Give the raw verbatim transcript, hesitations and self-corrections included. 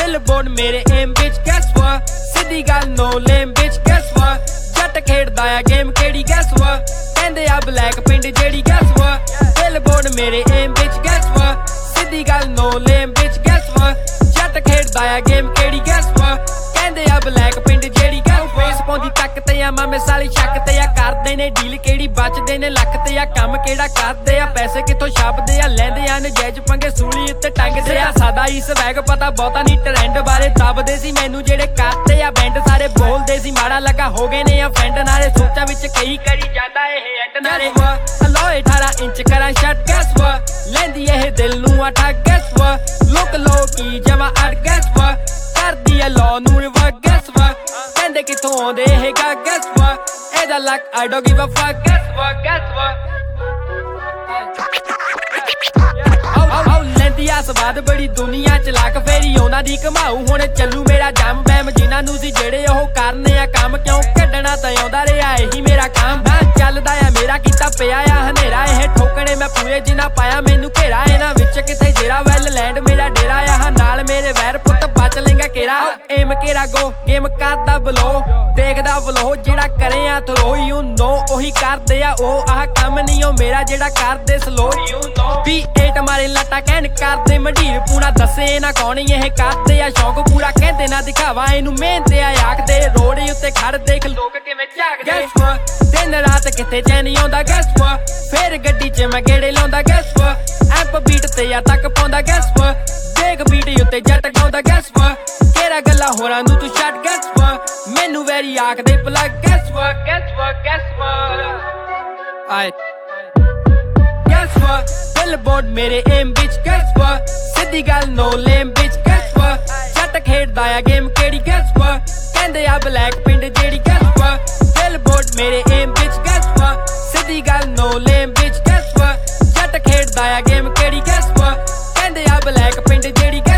billboard मेरे एम बिच guess what सीधी गल no lame bitch guess what जट खेड़दा आ गेम केड़ी guess what कहंदे आ ब्लैक पिंड जेड़ी guess what बिलबोर्ड मेरे एम बिच guess what सीधी गल no lame bitch guess what जट खेड़दा आ गेम केड़ी guess what कहंदे आ ब्लैक पिंड जेड़ी guess what पौंदी तक ते आ मामे साले शक ते आ करदे ने डील केड़ी बचदे ने लक ते आ काम केड़ा करदे आ पैसे किथों छापदे आ लैंदे आ नजायज पंगे सूली उत्ते टंगदे आ सादा ही स्वैग पता बहुता नहीं ट्रेंड बारे दबदे सी मैनू जेड़े करदे आ बैंड सारे बोलदे सी माड़ा लगा हो गए ने आ फ्रेंड नाले सोचा विच कई करी जांदा ए एंड नाले अलोए अठारह इंच करा शट guess what लैंदी ए दिल नू अठा guess what लुक लो की जवा अट guess what करदी ए लॉ नू रिवर्स guess what कहंदे किथों आउंदे ए गा guess what एदा luck I don't give a fuck guess what guess what आओ लैंदी आ स्वाद बड़ी दुनिया चलाक फेरी ओना दी कमाऊ हुण चलू मेरा जम बैम जिन्हां नू सी जेड़े ओह करने आ काम क्यों कड्डना तां आउंदा रिहा एही मेरा काम चलदा आ मेरा कीता पिया आ हनेरा एह ठोकणे मैं पूरे जिन्हां पाया मैनू घेरा इन्हां विच किथे जेरा वैल लैंड मेरा डेरा आ नाल मेरे वैर पुੱਤ बच लेंगा केरा एम केरा गो गेम करदा बलो देखदा बलो जेड़ा करे आ थलो यू नो ओही करदे आ ओ आह काम नहीं ओ मेरा जेड़ा करदे स्लो यू नो बी एट मारे लटा कहन करदे मंडीर पूरा दसे ना कौन एह करदे आ शौक पूरा कहंदे ना दिखावा इनू मेहनत आ आखदे रोड उत्ते खड़ देख लोक किवें झाकदे guess what दिन रात किथे चैन आउंदा guess what फिर गड्डी च मैं गेड़े लाउंदा guess what एप बीट ते आ तक पाउंदा guess what देख बीट उत्ते जट गाउंदा guess what केरा गल्ला होरां नू तू छੱਡ guess what मैनू वैरी आखदे plug guess what guess what guess what आए guess what बिलबोर्ड मेरे एम बिच guess what सीधी गल no lame bitch guess what जट खेड़दा आ गेम केड़ी guess what कहंदे आ ब्लैक पिंड जेड़ी guess what बिलबोर्ड मेरे एम बिच guess what सीधी गल no lame bitch guess what जट खेड़दा आ गेम केड़ी guess what कहंदे आ ब्लैक पिंड जेड़ी